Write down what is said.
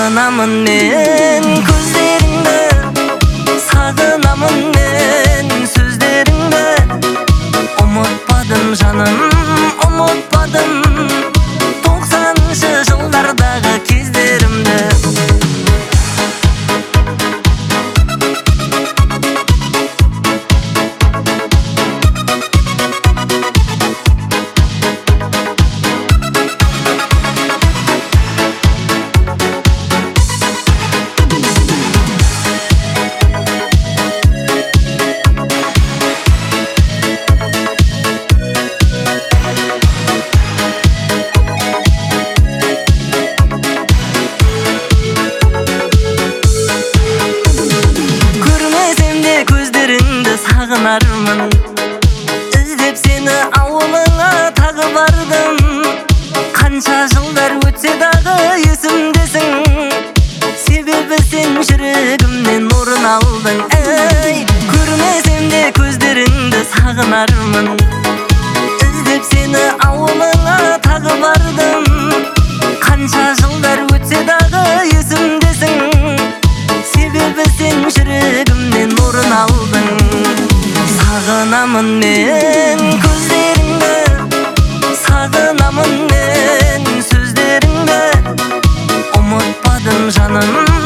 Sağınamın men gözlerinde, sağınamın men sözlerinde. Umutmadım canım, umutmadım 90'шы жылдардағы кездерімді. Sağınармын, іздеп сені ауылыңа тағы бардым. Қанша жылдар өтсе дағы есімдесің, себебі сен жүрегімнен орын алдың. Әй, көрмесем де көздеріңді сағынармын, іздеп сені ауылыңа тағы бардым. Қанша жылдар өтсе дағы есімдесің, себебі сен жүрегімнен орын алдың. Sağınamın men gözlerinde, sağınamın men sözlerinde. Umutmadım canım,